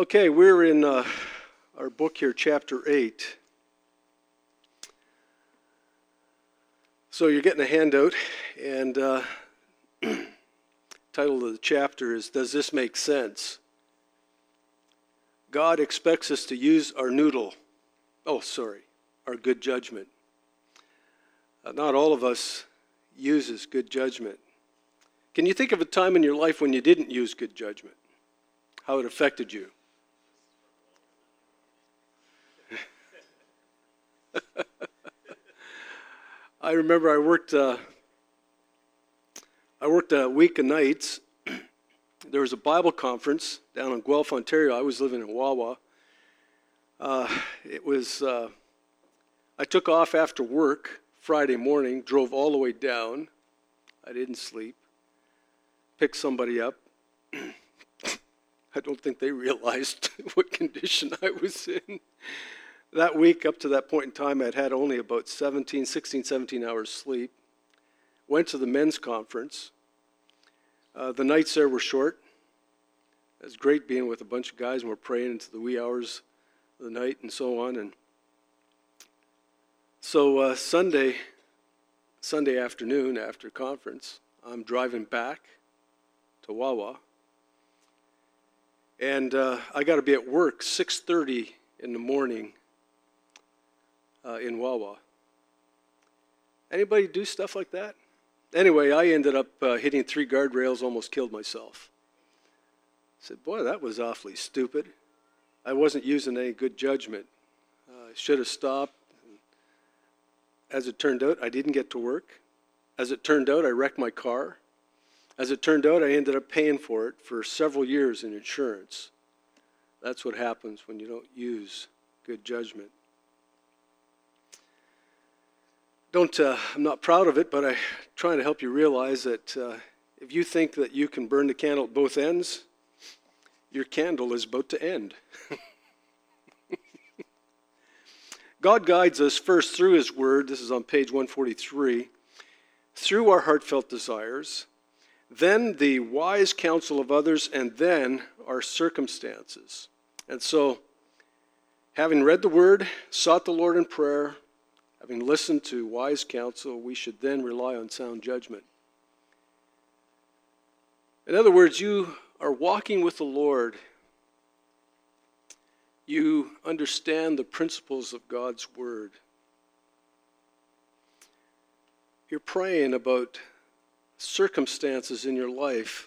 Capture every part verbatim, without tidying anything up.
Okay, we're in uh, our book here, chapter eight. So you're getting a handout, and uh, title of the chapter is, Does This Make Sense? God expects us to use our noodle. Oh, sorry, our good judgment. Uh, not all of us uses good judgment. Can you think of a time in your life when you didn't use good judgment? How it affected you? I remember I worked uh, I worked a week of nights. There was a Bible conference down in Guelph, Ontario. I was living in Wawa. Uh, it was, uh, I took off after work Friday morning, drove all the way down. I didn't sleep. Picked somebody up. I don't think they realized what condition I was in. That week, up to that point in time, I'd had only about seventeen, sixteen, seventeen hours sleep. Went to the men's conference. Uh, the nights there were short. It was great being with a bunch of guys, and we're praying into the wee hours of the night and so on. And so uh, Sunday, Sunday afternoon after conference, I'm driving back to Wawa. And uh, I got to be at work six thirty in the morning uh, in Wawa. Anybody do stuff like that? Anyway, I ended up uh, hitting three guardrails, almost killed myself. I said, boy, that was awfully stupid. I wasn't using any good judgment. Uh, I should have stopped. As it turned out, I didn't get to work. As it turned out, I wrecked my car. As it turned out, I ended up paying for it for several years in insurance. That's what happens when you don't use good judgment. Don't, uh, I'm not proud of it, but I'm trying to help you realize that uh, if you think that you can burn the candle at both ends, your candle is about to end. God guides us first through His Word, this is on page one forty-three, through our heartfelt desires, then the wise counsel of others, and then our circumstances. And so, having read the Word, sought the Lord in prayer, having listened to wise counsel, we should then rely on sound judgment. In other words, you are walking with the Lord. You understand the principles of God's Word. You're praying about circumstances in your life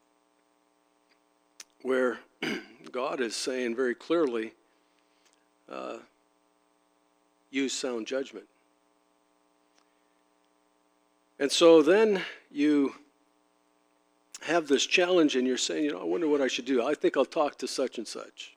where God is saying very clearly, uh, use sound judgment. And so then you have this challenge and you're saying, you know, I wonder what I should do. I think I'll talk to such and such.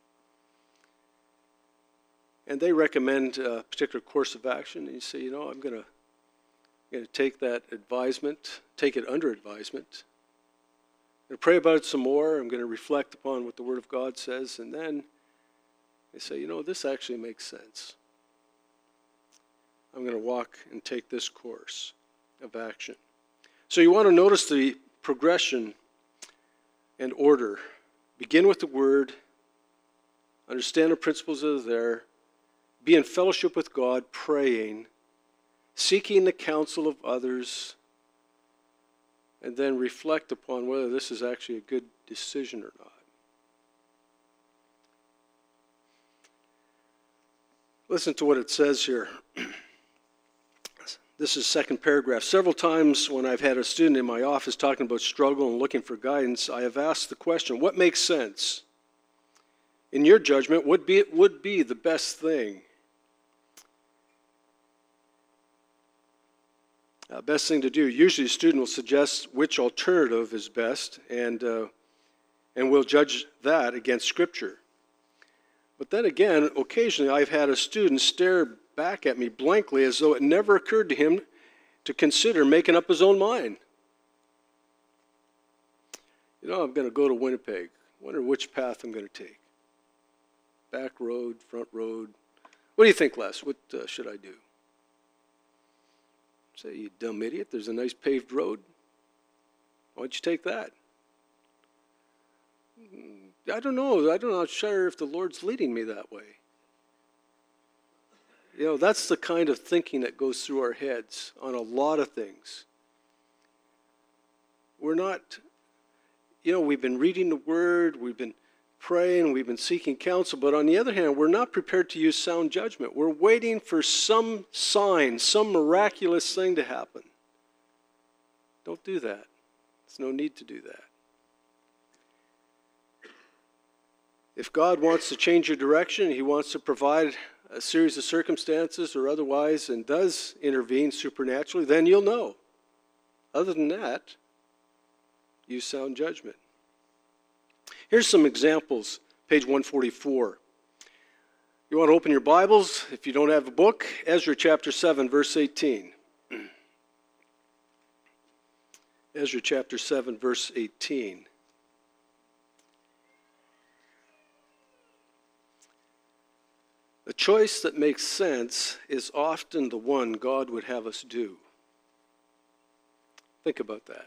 And they recommend a particular course of action, and you say, you know, I'm going to going to take that advisement, take it under advisement. I'm going to pray about it some more. I'm going to reflect upon what the Word of God says, and then they say, you know, this actually makes sense. I'm going to walk and take this course of action. So you want to notice the progression and order. Begin with the Word, understand the principles that are there, be in fellowship with God, praying, seeking the counsel of others, and then reflect upon whether this is actually a good decision or not. Listen to what it says here. This is second paragraph. Several times when I've had a student in my office talking about struggle and looking for guidance, I have asked the question, what makes sense? In your judgment, what be, would be the best thing? Uh, best thing to do. Usually a student will suggest which alternative is best, and, uh, and we'll judge that against Scripture. But then again, occasionally I've had a student stare back at me blankly as though it never occurred to him to consider making up his own mind. You know, I'm going to go to Winnipeg. I wonder which path I'm going to take. Back road, front road. What do you think, Les? What uh, should I do? Say, you dumb idiot, there's a nice paved road. Why don't you take that? I don't know. I don't know. I'm sure if the Lord's leading me that way. You know, that's the kind of thinking that goes through our heads on a lot of things. We're not, you know, we've been reading the Word, we've been praying, we've been seeking counsel, but on the other hand, we're not prepared to use sound judgment. We're waiting for some sign, some miraculous thing to happen. Don't do that. There's no need to do that. If God wants to change your direction, He wants to provide a series of circumstances or otherwise and does intervene supernaturally, then you'll know. Other than that, use sound judgment. Here's some examples, page one forty-four. You want to open your Bibles, if you don't have a book, Ezra chapter seven, verse eighteen. Ezra chapter seven, verse eighteen. The choice that makes sense is often the one God would have us do. Think about that.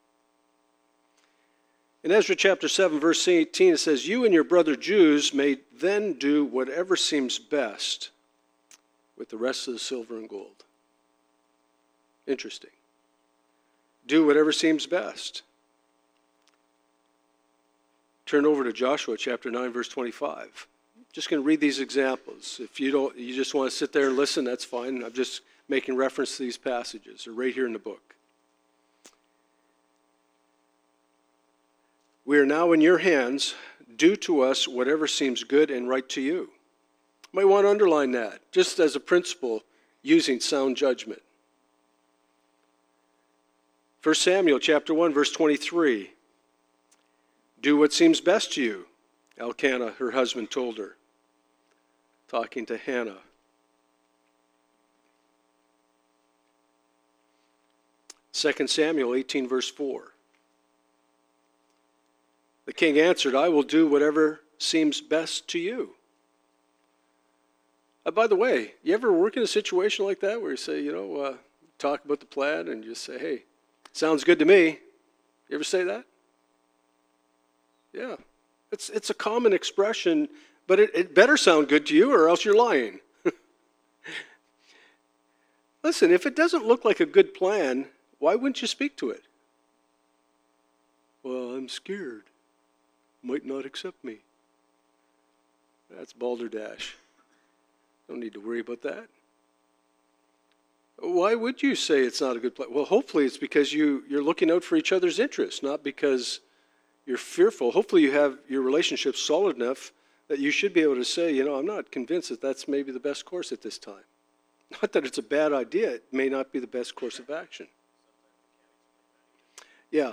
In Ezra chapter seven, verse eighteen, it says, "You and your brother Jews may then do whatever seems best with the rest of the silver and gold." Interesting. Do whatever seems best. Turn over to Joshua chapter nine, verse twenty-five. Just going to read these examples. If you don't, you just want to sit there and listen, that's fine. I'm just making reference to these passages. They're right here in the book. "We are now in your hands. Do to us whatever seems good and right to you." You might want to underline that, just as a principle, using sound judgment. First Samuel chapter one, verse twenty-three. "Do what seems best to you," Elkanah, her husband, told her, talking to Hannah. Second Samuel eighteen, verse four. "The king answered, I will do whatever seems best to you." Uh, by the way, you ever work in a situation like that where you say, you know, uh, talk about the plan and you just say, hey, sounds good to me. You ever say that? Yeah. It's, it's a common expression, but it, it better sound good to you or else you're lying. Listen, if it doesn't look like a good plan, why wouldn't you speak to it? Well, I'm scared. Might not accept me. That's balderdash. Don't need to worry about that. Why would you say it's not a good plan? Well, hopefully it's because you, you're looking out for each other's interests, not because you're fearful. Hopefully you have your relationship solid enough that you should be able to say, you know, I'm not convinced that that's maybe the best course at this time. Not that it's a bad idea. It may not be the best course of action. Yeah.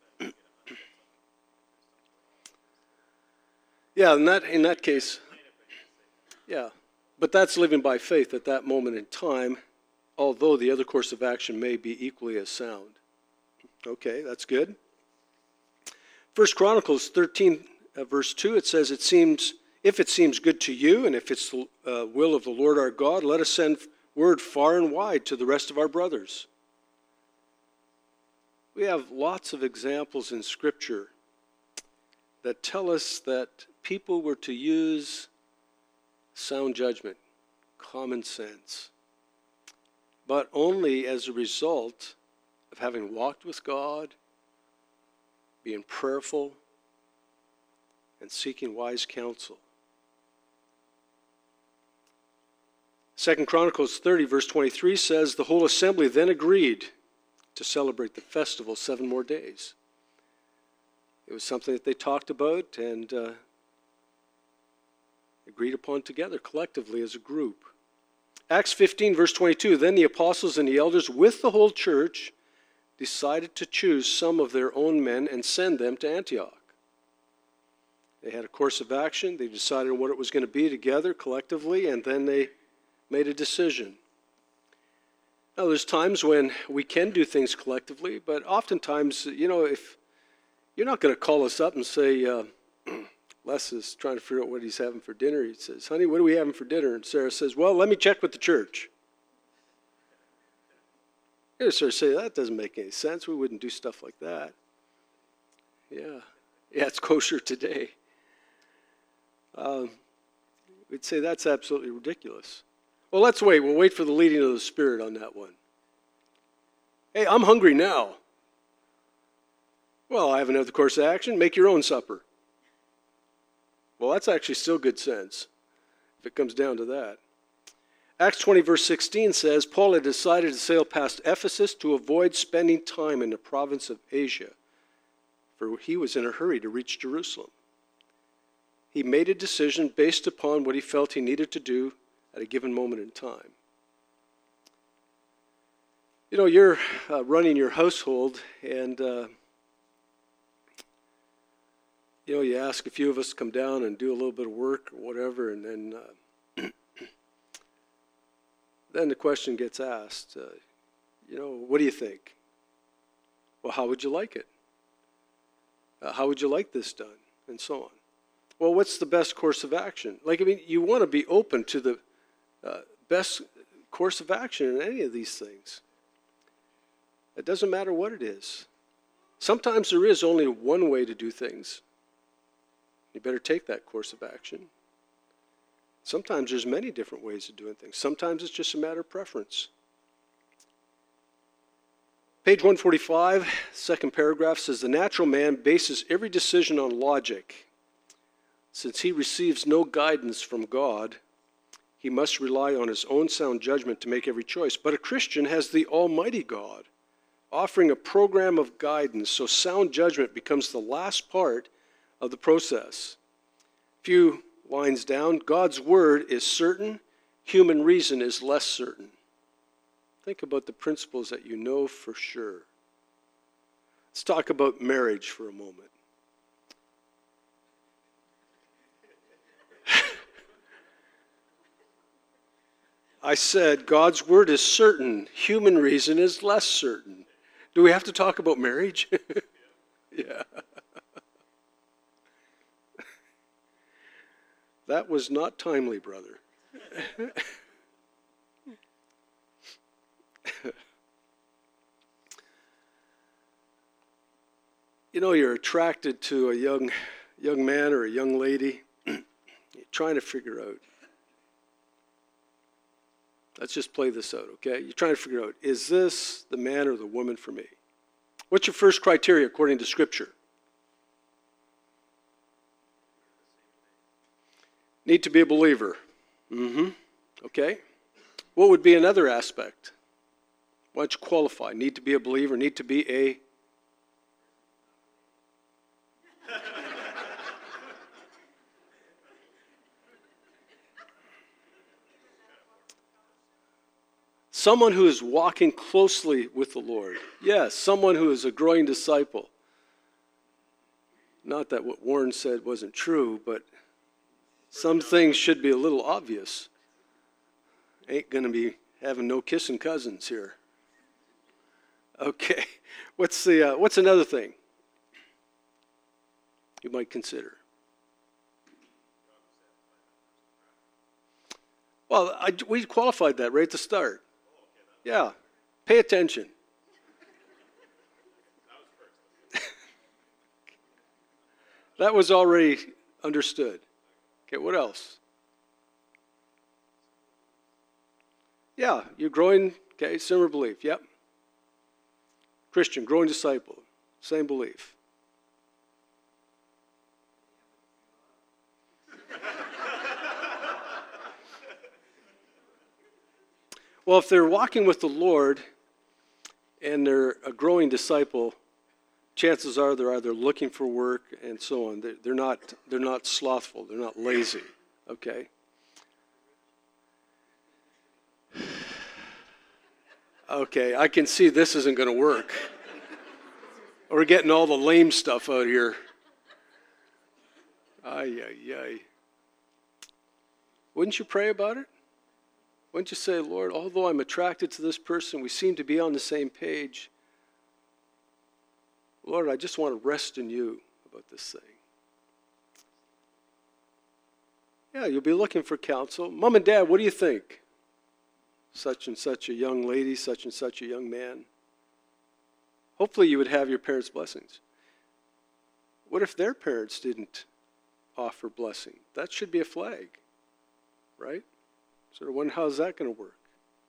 Yeah, in that, in that case, yeah. But that's living by faith at that moment in time, although the other course of action may be equally as sound. Okay, that's good. First Chronicles thirteen, uh, verse two, it says, "It seems, if it seems good to you, and if it's the uh, will of the Lord our God, let us send word far and wide to the rest of our brothers." We have lots of examples in Scripture that tell us that people were to use sound judgment, common sense, but only as a result of having walked with God, being prayerful, and seeking wise counsel. Second Chronicles thirty, verse twenty-three says, "The whole assembly then agreed to celebrate the festival seven more days." It was something that they talked about and uh, agreed upon together, collectively as a group. Acts fifteen, verse twenty-two, "Then the apostles and the elders with the whole church decided to choose some of their own men and send them to Antioch." They had a course of action. They decided on what it was going to be together, collectively, and then they made a decision. Now, there's times when we can do things collectively, but oftentimes, you know, if you're not going to call us up and say, uh, Les is trying to figure out what he's having for dinner. He says, "Honey, what are we having for dinner?" And Sarah says, "Well, let me check with the church." You sort of say, that doesn't make any sense. We wouldn't do stuff like that. Yeah. Yeah, it's kosher today. Uh, we'd say that's absolutely ridiculous. Well, let's wait. We'll wait for the leading of the Spirit on that one. Hey, I'm hungry now. Well, I haven't had the course of action. Make your own supper. Well, that's actually still good sense, if it comes down to that. Acts twenty, verse sixteen says, Paul had decided to sail past Ephesus to avoid spending time in the province of Asia, for he was in a hurry to reach Jerusalem. He made a decision based upon what he felt he needed to do at a given moment in time. You know, you're uh, running your household, and uh, you know, you ask a few of us to come down and do a little bit of work or whatever, and then uh, then the question gets asked, uh, you know, what do you think? Well, how would you like it? Uh, how would you like this done? And so on. Well, what's the best course of action? Like, I mean, you want to be open to the uh, best course of action in any of these things. It doesn't matter what it is. Sometimes there is only one way to do things. You better take that course of action. Sometimes there's many different ways of doing things. Sometimes it's just a matter of preference. Page one forty-five, second paragraph says, the natural man bases every decision on logic. Since he receives no guidance from God, he must rely on his own sound judgment to make every choice. But a Christian has the Almighty God offering a program of guidance, so sound judgment becomes the last part of the process. Few lines down, God's word is certain, human reason is less certain. Think about the principles that you know for sure. Let's talk about marriage for a moment. I said God's word is certain, human reason is less certain. Do we have to talk about marriage? Yeah. That was not timely, brother. You know, you're attracted to a young young man or a young lady. You're trying to figure out. Let's just play this out, okay? You're trying to figure out, is this the man or the woman for me? What's your first criteria according to Scripture? Need to be a believer. Mm-hmm. Okay. What would be another aspect? Why don't you qualify? Need to be a believer, need to be a... Someone who is walking closely with the Lord. Yes, someone who is a growing disciple. Not that what Warren said wasn't true, but some things should be a little obvious. Ain't going to be having no kissing cousins here. Okay, what's the uh, what's another thing you might consider? Well, I, we qualified that right at the start. Yeah, pay attention. That was already understood. Okay, what else? Yeah, you're growing, okay, similar belief, yep. Christian, growing disciple, same belief. Well, if they're walking with the Lord and they're a growing disciple, chances are they're either looking for work and so on. They're, they're not, they're not slothful. They're not lazy, okay? Okay, I can see this isn't going to work. We're getting all the lame stuff out here. Ay, ay, ay. Wouldn't you pray about it? Wouldn't you say, Lord, although I'm attracted to this person, we seem to be on the same page. Lord, I just want to rest in you about this thing. Yeah, you'll be looking for counsel. Mom and Dad, what do you think? Such and such a young lady, such and such a young man. Hopefully you would have your parents' blessings. What if their parents didn't offer blessing. That should be a flag, right? Sort of wonder, how's that going to work?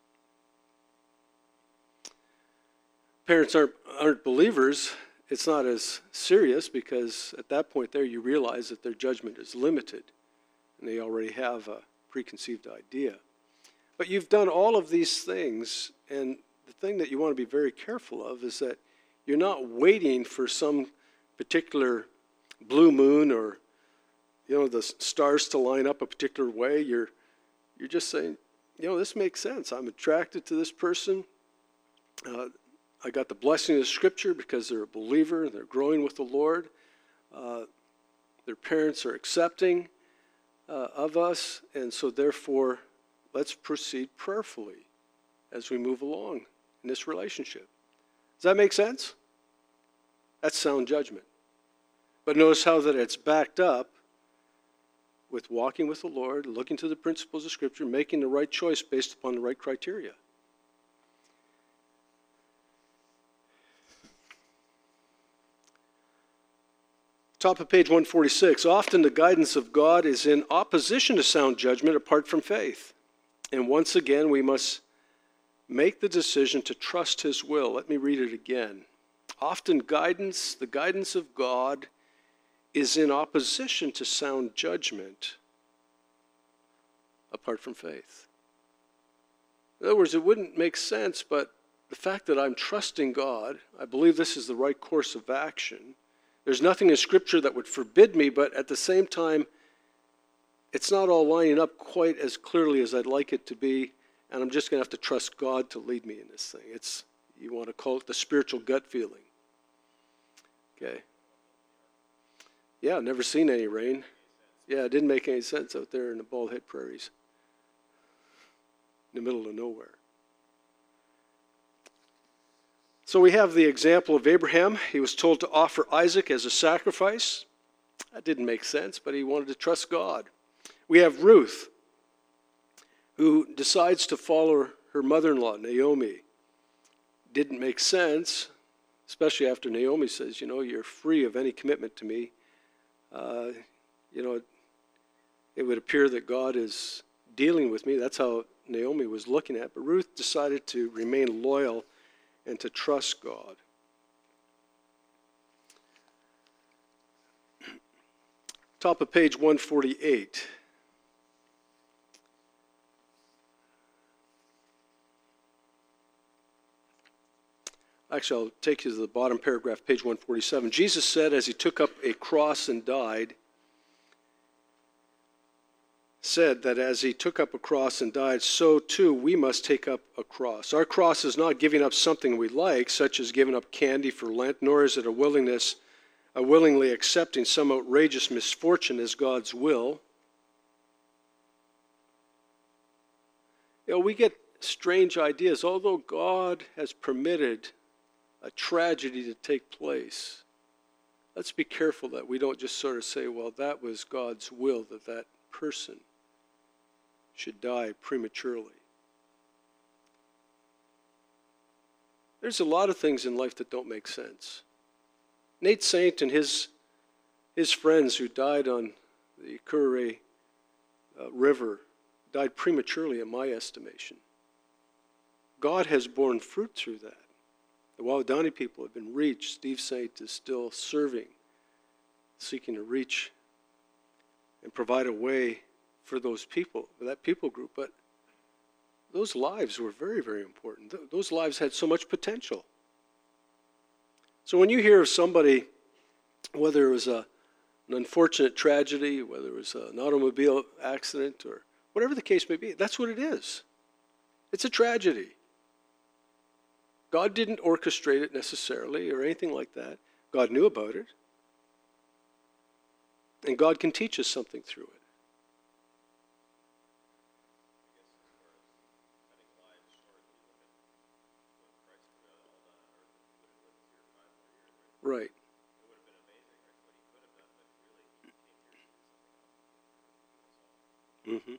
Parents aren't, aren't believers, it's not as serious because at that point there you realize that their judgment is limited and they already have a preconceived idea. But you've done all of these things, and the thing that you want to be very careful of is that you're not waiting for some particular blue moon or, you know, the stars to line up a particular way. You're, you're just saying, you know, this makes sense. I'm attracted to this person. Uh, I got the blessing of the Scripture because they're a believer and they're growing with the Lord. Uh, their parents are accepting uh, of us, and so therefore, let's proceed prayerfully as we move along in this relationship. Does that make sense? That's sound judgment. But notice how that it's backed up with walking with the Lord, looking to the principles of Scripture, making the right choice based upon the right criteria. Top of page one forty-six. Often the guidance of God is in opposition to sound judgment apart from faith. And once again, we must make the decision to trust His will. Let me read it again. Often guidance, the guidance of God, is in opposition to sound judgment apart from faith. In other words, it wouldn't make sense, but the fact that I'm trusting God, I believe this is the right course of action. There's nothing in Scripture that would forbid me, but at the same time, it's not all lining up quite as clearly as I'd like it to be, and I'm just going to have to trust God to lead me in this thing. It's, you want to call it the spiritual gut feeling. Okay. Yeah, never seen any rain. Yeah, it didn't make any sense out there in the Bald Head Prairies, in the middle of nowhere. So we have the example of Abraham. He was told to offer Isaac as a sacrifice. That didn't make sense, but he wanted to trust God. We have Ruth, who decides to follow her mother-in-law, Naomi. Didn't make sense, especially after Naomi says, you know, you're free of any commitment to me. Uh, you know, it would appear that God is dealing with me. That's how Naomi was looking at it. But Ruth decided to remain loyal and to trust God. Top of page one forty-eight. Actually, I'll take you to the bottom paragraph, page one forty-seven. Jesus said as he took up a cross and died, said that as he took up a cross and died, so too we must take up a cross. Our cross is not giving up something we like, such as giving up candy for Lent, nor is it a willingness, a willingly accepting some outrageous misfortune as God's will. You know, we get strange ideas. Although God has permitted a tragedy to take place, let's be careful that we don't just sort of say, well, that was God's will that that person should die prematurely. There's a lot of things in life that don't make sense. Nate Saint and his, his friends who died on the Kure uh, River died prematurely in my estimation. God has borne fruit through that. The Waodani people have been reached. Steve Saint is still serving, seeking to reach and provide a way for those people, for that people group. But those lives were very, very important. Th- those lives had so much potential. So when you hear of somebody, whether it was a, an unfortunate tragedy, whether it was an automobile accident, or whatever the case may be, that's what it is. It's a tragedy. God didn't orchestrate it necessarily or anything like that. God knew about it. And God can teach us something through it. Right. Mm-hmm.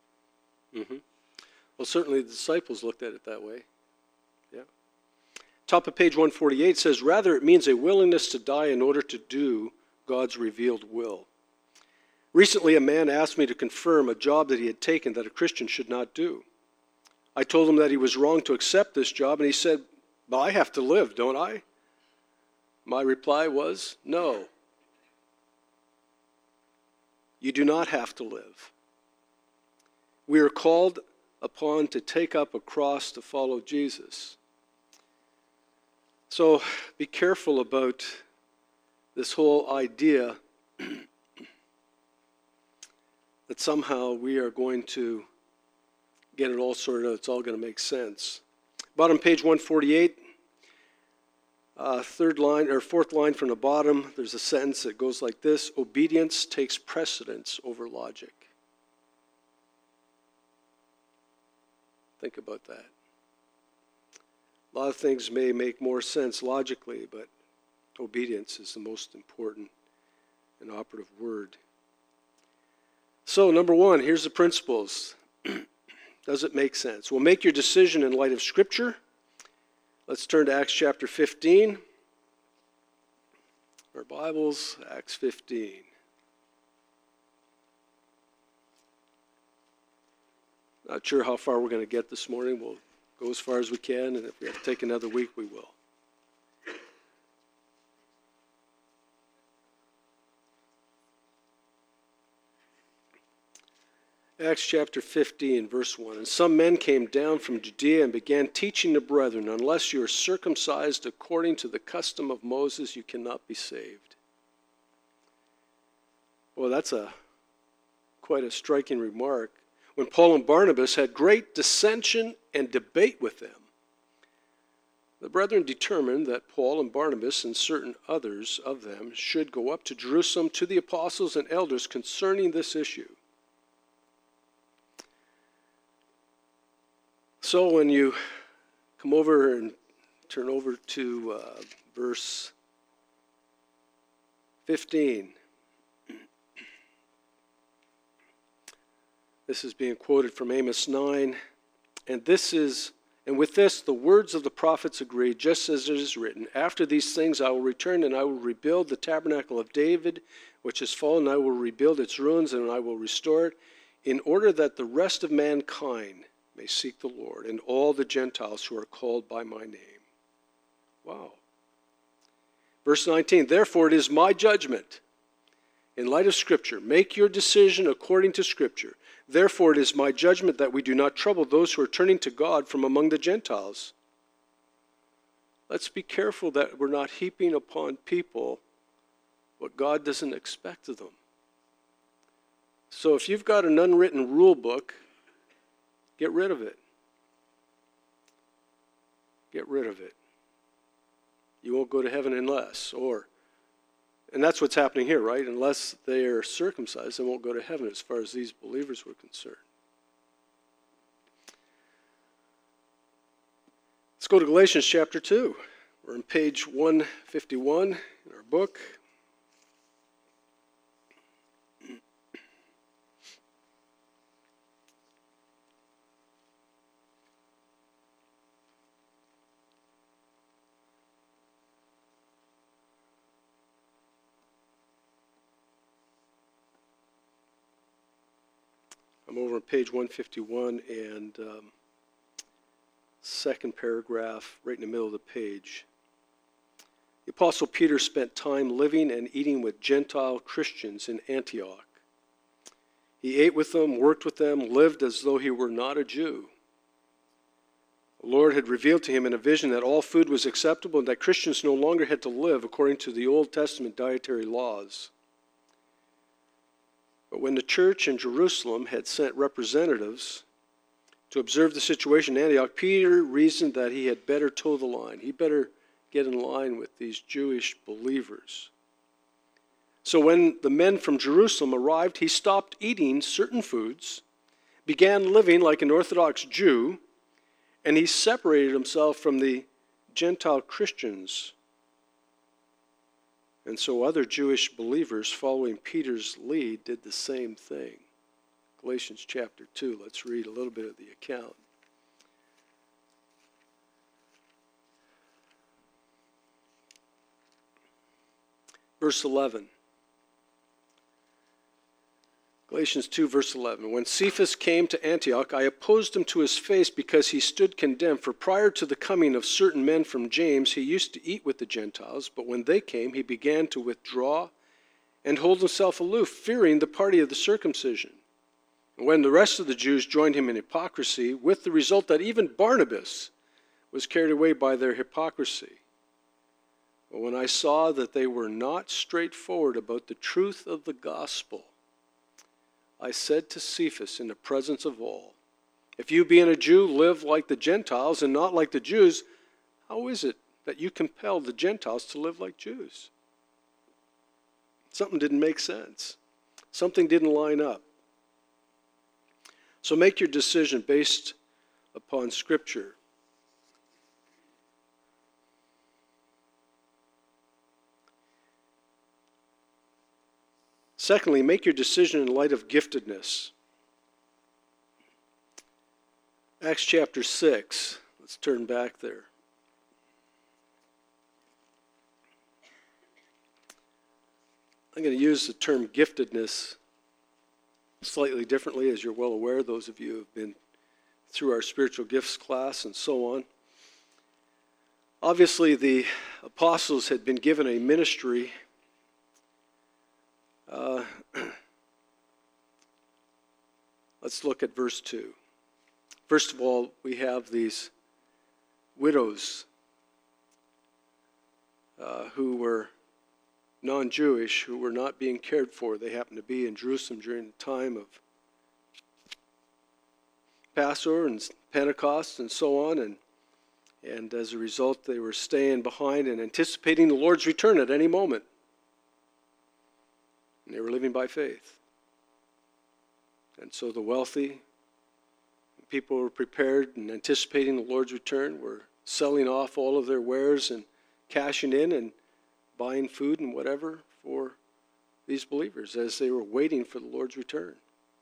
Mm-hmm. Well, certainly the disciples looked at it that way. Yeah. Top of page one forty-eight says, rather it means a willingness to die in order to do God's revealed will. Recently, a man asked me to confirm a job that he had taken that a Christian should not do. I told him that he was wrong to accept this job, and he said, but I have to live, don't I? My reply was, no. You do not have to live. We are called upon to take up a cross to follow Jesus. So be careful about this whole idea that somehow we are going to get it all sorted out. It's all going to make sense. Bottom page one forty-eight, uh, third line or fourth line from the bottom, there's a sentence that goes like this: obedience takes precedence over logic. Think about that. A lot of things may make more sense logically, but obedience is the most important and operative word. So, number one, here's the principles. Does it make sense? Well, make your decision in light of Scripture. Let's turn to Acts chapter fifteen. Our Bibles, Acts fifteen. Not sure how far we're going to get this morning. We'll go as far as we can, and if we have to take another week, we will. Acts chapter fifteen, verse one. And some men came down from Judea and began teaching the brethren, unless you are circumcised according to the custom of Moses, you cannot be saved. Well, that's a quite a striking remark. When Paul and Barnabas had great dissension and debate with them, the brethren determined that Paul and Barnabas and certain others of them should go up to Jerusalem to the apostles and elders concerning this issue. So when you come over and turn over to uh, verse fifteen, this is being quoted from Amos nine, and this is, and with this the words of the prophets agree, just as it is written, after these things I will return and I will rebuild the tabernacle of David, which has fallen, and I will rebuild its ruins and I will restore it, in order that the rest of mankind may seek the Lord, and all the Gentiles who are called by my name. Wow. Verse nineteen, therefore it is my judgment, in light of Scripture, make your decision according to Scripture. Therefore it is my judgment that we do not trouble those who are turning to God from among the Gentiles. Let's be careful that we're not heaping upon people what God doesn't expect of them. So if you've got an unwritten rule book, get rid of it. Get rid of it. You won't go to heaven unless, or, and that's what's happening here, right? Unless they are circumcised, they won't go to heaven as far as these believers were concerned. Let's go to Galatians chapter two. We're on page one fifty-one in our book. I'm over on page one fifty-one, and um, second paragraph, right in the middle of the page. The Apostle Peter spent time living and eating with Gentile Christians in Antioch. He ate with them, worked with them, lived as though he were not a Jew. The Lord had revealed to him in a vision that all food was acceptable and that Christians no longer had to live according to the Old Testament dietary laws. But when the church in Jerusalem had sent representatives to observe the situation in Antioch, Peter reasoned that he had better toe the line. He better get in line with these Jewish believers. So when the men from Jerusalem arrived, he stopped eating certain foods, began living like an Orthodox Jew, and he separated himself from the Gentile Christians. And so other Jewish believers following Peter's lead did the same thing. Galatians chapter two, let's read a little bit of the account. verse eleven. Galatians two, verse eleven. When Cephas came to Antioch, I opposed him to his face because he stood condemned. For prior to the coming of certain men from James, he used to eat with the Gentiles. But when they came, he began to withdraw and hold himself aloof, fearing the party of the circumcision. And when the rest of the Jews joined him in hypocrisy, with the result that even Barnabas was carried away by their hypocrisy. But when I saw that they were not straightforward about the truth of the gospel, I said to Cephas in the presence of all, if you being a Jew live like the Gentiles and not like the Jews, how is it that you compel the Gentiles to live like Jews? Something didn't make sense. Something didn't line up. So make your decision based upon Scripture. Secondly, make your decision in light of giftedness. Acts chapter six. Let's turn back there. I'm going to use the term giftedness slightly differently, as you're well aware, those of you who have been through our spiritual gifts class and so on. Obviously, the apostles had been given a ministry. Uh, let's look at verse two. First of all, we have these widows uh, who were non-Jewish, who were not being cared for. They happened to be in Jerusalem during the time of Passover and Pentecost and so on, and, and as a result, they were staying behind and anticipating the Lord's return at any moment. And they were living by faith. And so the wealthy, people who were prepared and anticipating the Lord's return, were selling off all of their wares and cashing in and buying food and whatever for these believers as they were waiting for the Lord's return.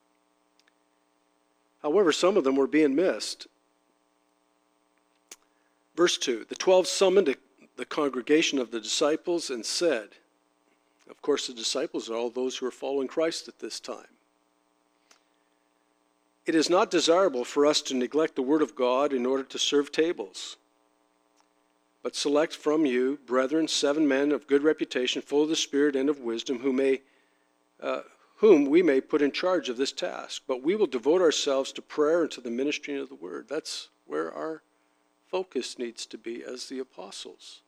However, some of them were being missed. Verse two, the twelve summoned the congregation of the disciples and said, of course, the disciples are all those who are following Christ at this time. It is not desirable for us to neglect the word of God in order to serve tables, but select from you, brethren, seven men of good reputation, full of the Spirit and of wisdom, who may, uh, whom we may put in charge of this task. But we will devote ourselves to prayer and to the ministry of the word. That's where our focus needs to be as the apostles.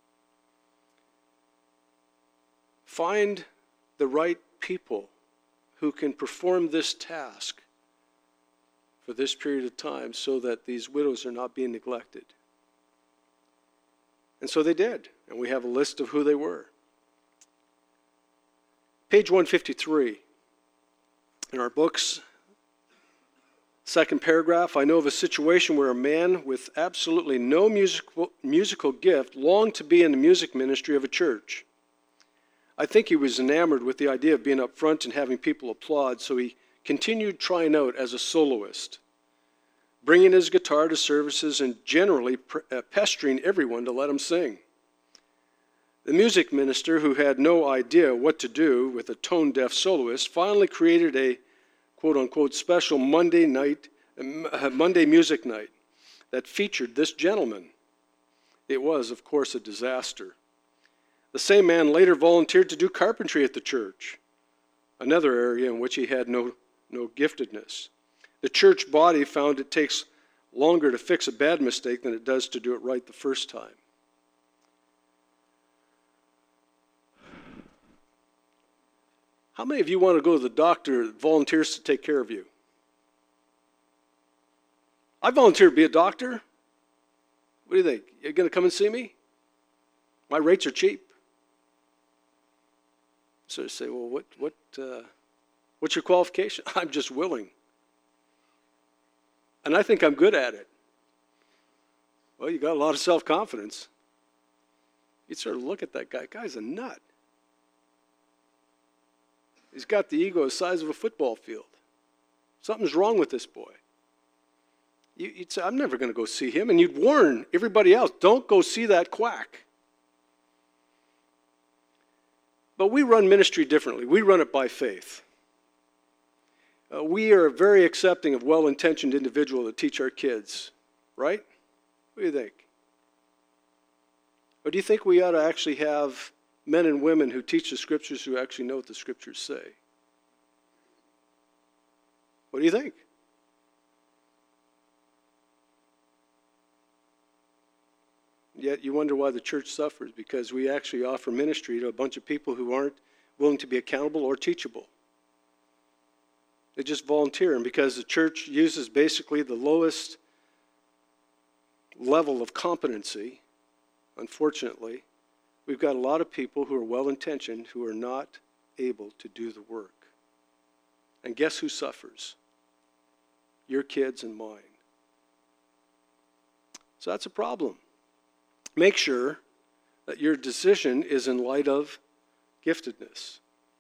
Find the right people who can perform this task for this period of time so that these widows are not being neglected. And so they did, and we have a list of who they were. Page one fifty-three in our books, second paragraph, I know of a situation where a man with absolutely no musical, musical gift longed to be in the music ministry of a church. I think he was enamored with the idea of being up front and having people applaud, so he continued trying out as a soloist, bringing his guitar to services and generally pestering everyone to let him sing. The music minister, who had no idea what to do with a tone-deaf soloist, finally created a quote-unquote special Monday night, Monday music night that featured this gentleman. It was, of course, a disaster. The same man later volunteered to do carpentry at the church, another area in which he had no, no giftedness. The church body found it takes longer to fix a bad mistake than it does to do it right the first time. How many of you want to go to the doctor that volunteers to take care of you? I volunteer to be a doctor. What do you think? You're going to come and see me? My rates are cheap. So I say, well, what, what, uh, what's your qualification? I'm just willing. And I think I'm good at it. Well, you got a lot of self-confidence. You sort of look at that guy. Guy's a nut. He's got the ego the size of a football field. Something's wrong with this boy. You, you'd say, I'm never going to go see him. And you'd warn everybody else, don't go see that quack. But we run ministry differently. We run it by faith. Uh, we are very accepting of well-intentioned individuals that teach our kids, right? What do you think? Or do you think we ought to actually have men and women who teach the Scriptures who actually know what the Scriptures say? What do you think? Yet you wonder why the church suffers, because we actually offer ministry to a bunch of people who aren't willing to be accountable or teachable. They just volunteer, and because the church uses basically the lowest level of competency, unfortunately, we've got a lot of people who are well-intentioned who are not able to do the work. And guess who suffers? Your kids and mine. So that's a problem. Make sure that your decision is in light of giftedness.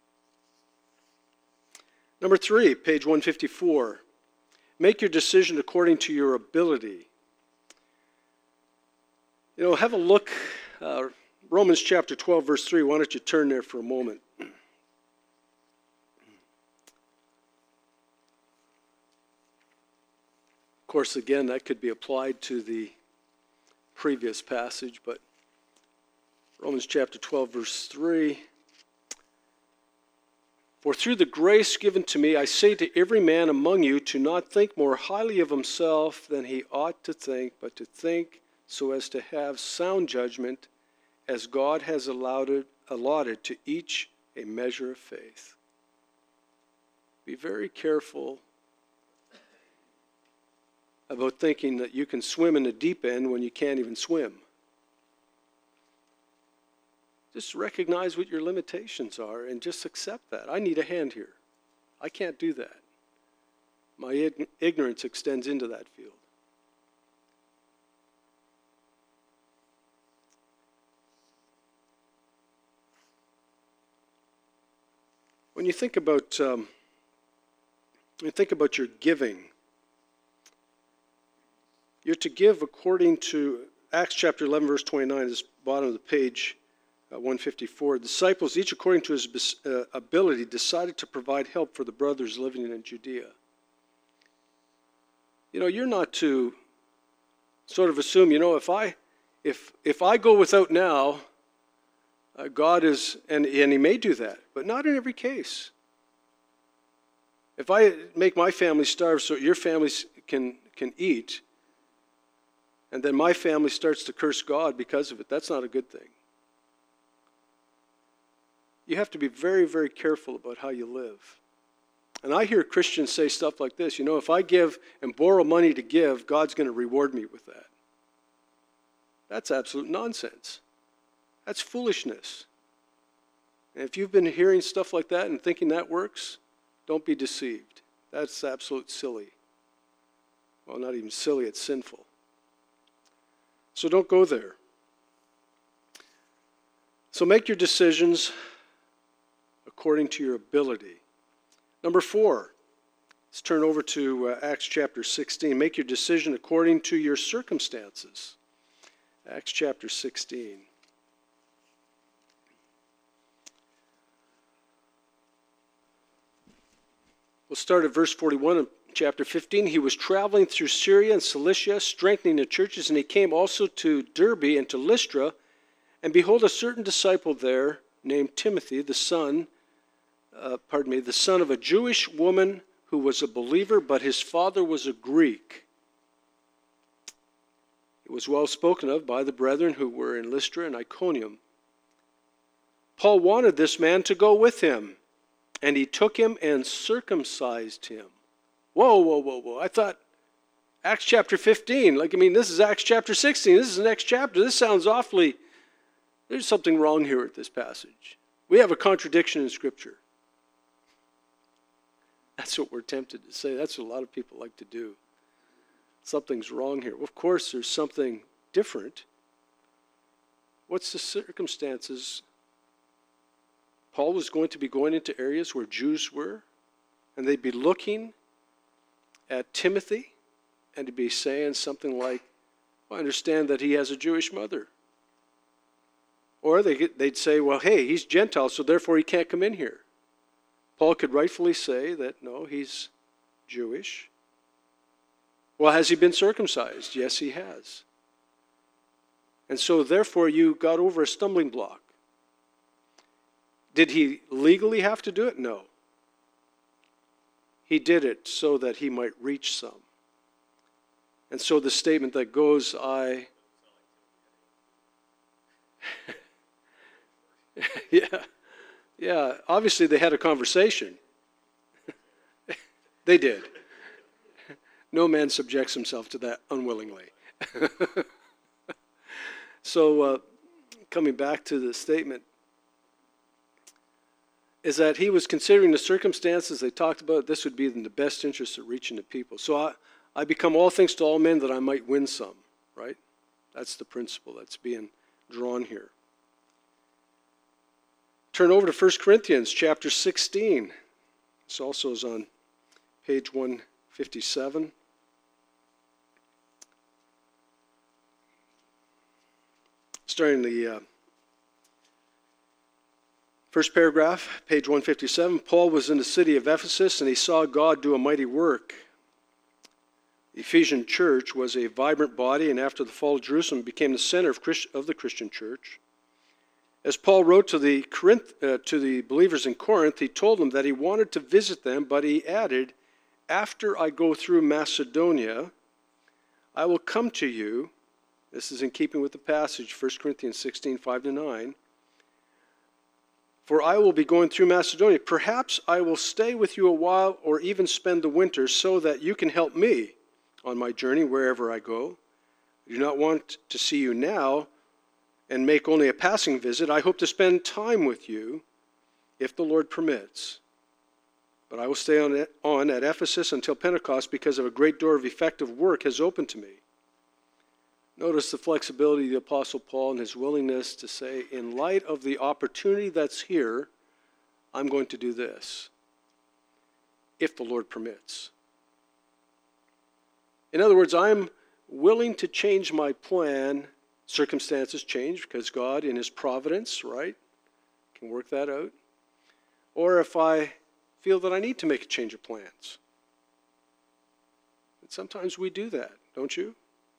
Number three, page one fifty-four. Make your decision according to your ability. You know, have a look, uh, Romans chapter twelve, verse three. Why don't you turn there for a moment? Of course, again, that could be applied to the previous passage, but Romans chapter twelve, verse three. For through the grace given to me, I say to every man among you to not think more highly of himself than he ought to think, but to think so as to have sound judgment, as God has allowed it, allotted to each a measure of faith. Be very careful about thinking that you can swim in the deep end when you can't even swim. Just recognize what your limitations are and just accept that. I need a hand here. I can't do that. My ig- ignorance extends into that field. When you think about um, when you think about your giving, you're to give according to Acts chapter eleven, verse twenty-nine, this bottom of the page, uh, one fifty-four. Disciples, each according to his uh, ability, decided to provide help for the brothers living in Judea. You know, you're not to sort of assume, you know, if I if if I go without now, uh, God is, and, and he may do that, but not in every case. If I make my family starve so your families can can eat, and then my family starts to curse God because of it, that's not a good thing. You have to be very, very careful about how you live. And I hear Christians say stuff like this, you know, if I give and borrow money to give, God's going to reward me with that. That's absolute nonsense. That's foolishness. And if you've been hearing stuff like that and thinking that works, don't be deceived. That's absolute silly. Well, not even silly, it's sinful. So don't go there. So make your decisions according to your ability. Number four, let's turn over to uh, Acts chapter sixteen. Make your decision according to your circumstances. Acts chapter sixteen. We'll start at verse forty-one of chapter fifteen. He was traveling through Syria and Cilicia, strengthening the churches, and he came also to Derbe and to Lystra. And behold, a certain disciple there, named Timothy, the son, uh, pardon me, the son of a Jewish woman who was a believer, but his father was a Greek. It was well spoken of by the brethren who were in Lystra and Iconium. Paul wanted this man to go with him, and he took him and circumcised him. Whoa, whoa, whoa, whoa. I thought Acts chapter fifteen. Like, I mean, this is Acts chapter sixteen. This is the next chapter. This sounds awfully, there's something wrong here with this passage. We have a contradiction in Scripture. That's what we're tempted to say. That's what a lot of people like to do. Something's wrong here. Well, of course, there's something different. What's the circumstances? Paul was going to be going into areas where Jews were, and they'd be looking at Timothy, and he'd be saying something like, well, I understand that he has a Jewish mother. Or they, they'd say, well, hey, he's Gentile, so therefore he can't come in here. Paul could rightfully say that, no, he's Jewish. Well, has he been circumcised? Yes, he has. And so therefore you got over a stumbling block. Did he legally have to do it? No. He did it so that he might reach some. And so the statement that goes, I... yeah, yeah, obviously they had a conversation. They did. No man subjects himself to that unwillingly. So, uh, coming back to the statement, is that he was considering the circumstances they talked about. This would be in the best interest of reaching the people. So I, I become all things to all men that I might win some, right? That's the principle that's being drawn here. Turn over to First Corinthians chapter sixteen. This also is on page one fifty-seven. Starting the uh, first paragraph, page one fifty-seven, Paul was in the city of Ephesus and he saw God do a mighty work. The Ephesian church was a vibrant body, and after the fall of Jerusalem became the center of, Christ- of the Christian church. As Paul wrote to the, Corinth, uh, to the believers in Corinth, he told them that he wanted to visit them, but he added, after I go through Macedonia, I will come to you. This is in keeping with the passage, First Corinthians sixteen, five to nine. For I will be going through Macedonia. Perhaps I will stay with you a while or even spend the winter so that you can help me on my journey wherever I go. I do not want to see you now and make only a passing visit. I hope to spend time with you if the Lord permits. But I will stay on, on at Ephesus until Pentecost because of a great door of effective work has opened to me. Notice the flexibility of the Apostle Paul and his willingness to say, in light of the opportunity that's here, I'm going to do this, if the Lord permits. In other words, I'm willing to change my plan. Circumstances change because God, in his providence, right, can work that out. Or if I feel that I need to make a change of plans. And sometimes we do that, don't you?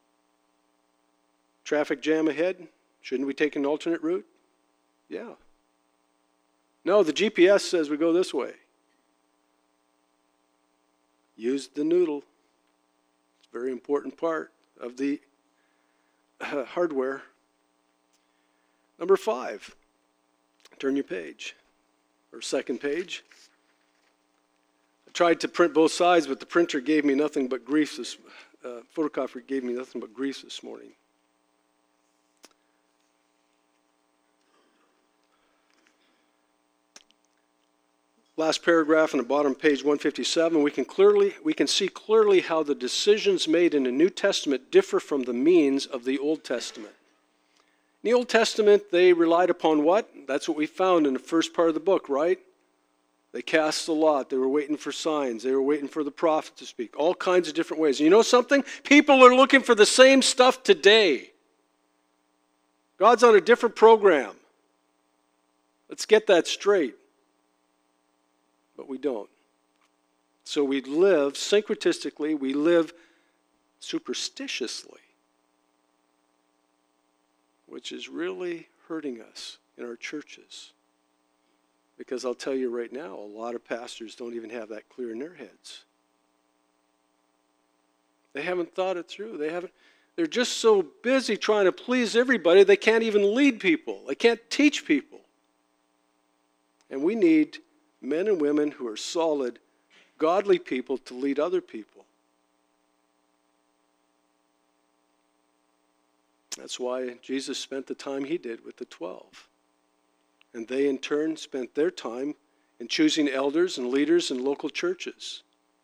Traffic jam ahead. Shouldn't we take an alternate route? Yeah. No, the G P S says we go this way. Use the noodle. It's a very important part of the uh, hardware. Number five. Turn your page, or second page. I tried to print both sides, but the printer gave me nothing but grief. This uh, photocopier gave me nothing but grief this morning. Last paragraph on the bottom of page one fifty-seven, we can clearly we can see clearly how the decisions made in the New Testament differ from the means of the Old Testament. In the Old Testament, they relied upon what? That's what we found in the first part of the book, right? They cast the lot. They were waiting for signs. They were waiting for the prophet to speak. All kinds of different ways. And you know something? People are looking for the same stuff today. God's on a different program. Let's get that straight. But we don't. So we live syncretistically, we live superstitiously, which is really hurting us in our churches. Because I'll tell you right now, a lot of pastors don't even have that clear in their heads. They haven't thought it through. They haven't, they're just so busy trying to please everybody, they can't even lead people. They can't teach people. And we need men and women who are solid, godly people to lead other people. That's why Jesus spent the time he did with the twelve. And they in turn spent their time in choosing elders and leaders in local churches.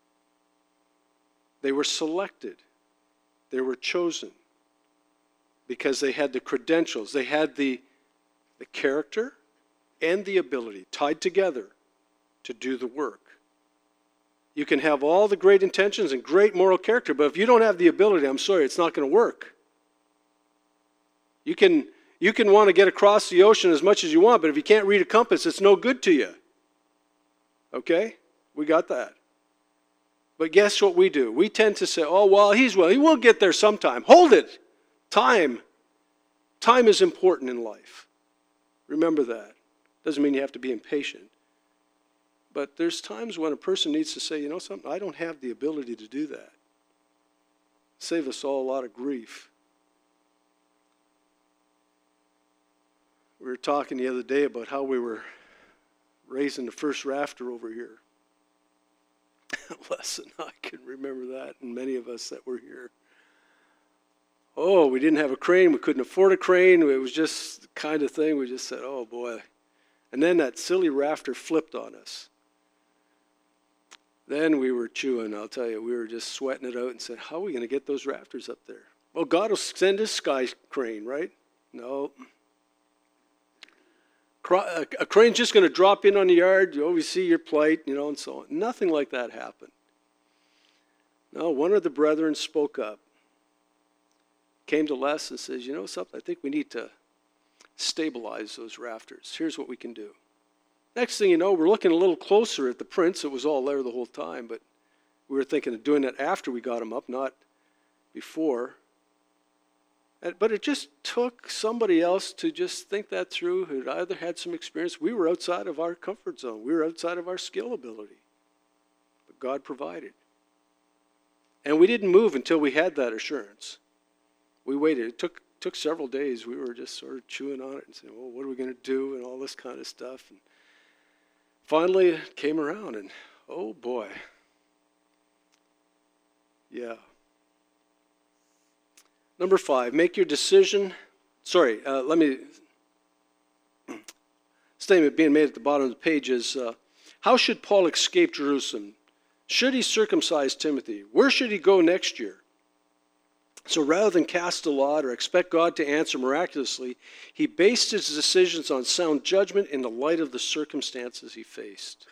They were selected. They were chosen because they had the credentials. They had the, the character and the ability tied together to do the work. You can have all the great intentions and great moral character, but if you don't have the ability, I'm sorry, it's not going to work. You can, You can want to get across the ocean as much as you want, but if you can't read a compass, it's no good to you. Okay? We got that. But guess what we do? We tend to say, oh, well, he's well, he will get there sometime. Hold it. Time. Time is important in life. Remember that. Doesn't mean you have to be impatient. But there's times when a person needs to say, you know something, I don't have the ability to do that. Save us all a lot of grief. We were talking the other day about how we were raising the first rafter over here. Les and I can remember that, and many of us that were here. Oh, we didn't have a crane. We couldn't afford a crane. It was just the kind of thing we just said, oh, boy. And then that silly rafter flipped on us. Then we were chewing, I'll tell you. We were just sweating it out and said, how are we going to get those rafters up there? Well, God will send his sky crane, right? No. A crane's just going to drop in on the yard. You always see your plight, you know, and so on. Nothing like that happened. No, one of the brethren spoke up, came to Les and says, you know something, I think we need to stabilize those rafters. Here's what we can do. Next thing you know, we're looking a little closer at the prints. It was all there the whole time, but we were thinking of doing it after we got them up, not before. But it just took somebody else to just think that through, who'd either had some experience. We were outside of our comfort zone. We were outside of our skill ability. But God provided. And we didn't move until we had that assurance. We waited. It took took several days. We were just sort of chewing on it and saying, well, what are we going to do, and all this kind of stuff. And finally it came around, and oh boy. Yeah. Number five, make your decision. Sorry, uh, let me. Statement being made at the bottom of the page is, uh, how should Paul escape Jerusalem? Should he circumcise Timothy? Where should he go next year? So rather than cast a lot or expect God to answer miraculously, he based his decisions on sound judgment in the light of the circumstances he faced.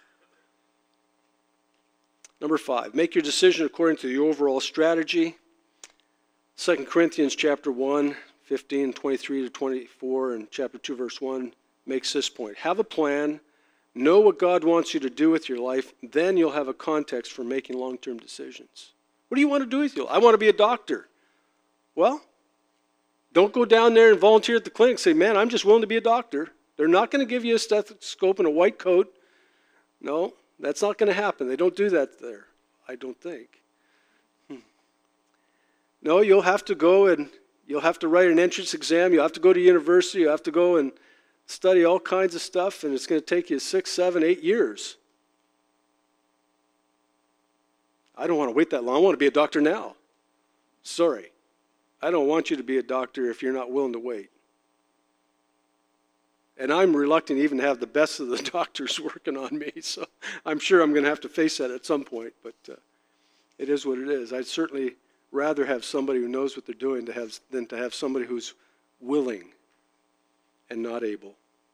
Number five, make your decision according to the overall strategy. Second Corinthians chapter one, fifteen, twenty-three to twenty-four, and chapter two, verse one makes this point. Have a plan. Know what God wants you to do with your life. Then you'll have a context for making long-term decisions. What do you want to do with your life? I want to be a doctor. Well, don't go down there and volunteer at the clinic and say, man, I'm just willing to be a doctor. They're not going to give you a stethoscope and a white coat. No, that's not going to happen. They don't do that there, I don't think. Hmm. No, you'll have to go and you'll have to write an entrance exam. You'll have to go to university. You'll have to go and study all kinds of stuff, and it's going to take you six, seven, eight years. I don't want to wait that long. I want to be a doctor now. Sorry. I don't want you to be a doctor if you're not willing to wait. And I'm reluctant to even have the best of the doctors working on me, so I'm sure I'm going to have to face that at some point, but uh, it is what it is. I'd certainly rather have somebody who knows what they're doing to have, than to have somebody who's willing and not able.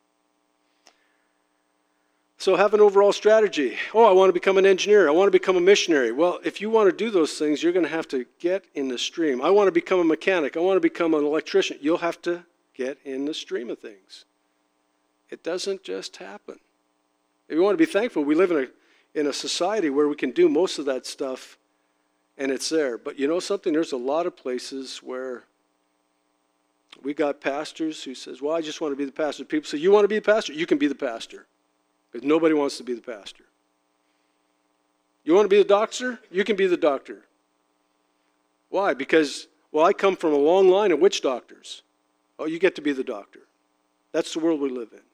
So have an overall strategy. Oh, I want to become an engineer. I want to become a missionary. Well, if you want to do those things, you're going to have to get in the stream. I want to become a mechanic. I want to become an electrician. You'll have to get in the stream of things. It doesn't just happen. If you want to be thankful, we live in a, in a society where we can do most of that stuff, and it's there. But you know something? There's a lot of places where we got pastors who says, well, I just want to be the pastor. People say, you want to be the pastor? You can be the pastor. Because nobody wants to be the pastor. You want to be the doctor? You can be the doctor. Why? Because, well, I come from a long line of witch doctors. Oh, you get to be the doctor. That's the world we live in.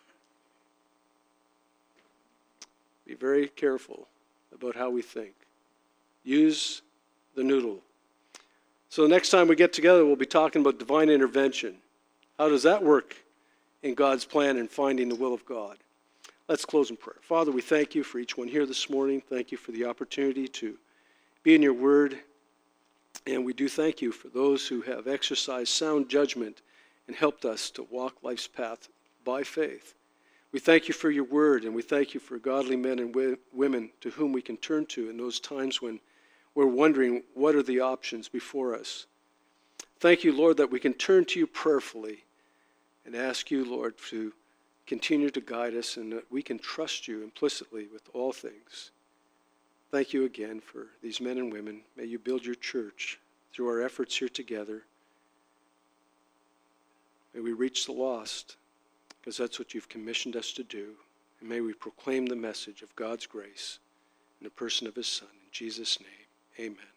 Be very careful about how we think. Use the noodle. So next time we get together, we'll be talking about divine intervention. How does that work in God's plan in finding the will of God? Let's close in prayer. Father, we thank you for each one here this morning. Thank you for the opportunity to be in your word. And we do thank you for those who have exercised sound judgment and helped us to walk life's path by faith. We thank you for your word, and we thank you for godly men and wi- women to whom we can turn to in those times when we're wondering what are the options before us. Thank you, Lord, that we can turn to you prayerfully and ask you, Lord, to continue to guide us and that we can trust you implicitly with all things. Thank you again for these men and women. May you build your church through our efforts here together. May we reach the lost, because that's what you've commissioned us to do. And may we proclaim the message of God's grace in the person of his Son. In Jesus' name, amen.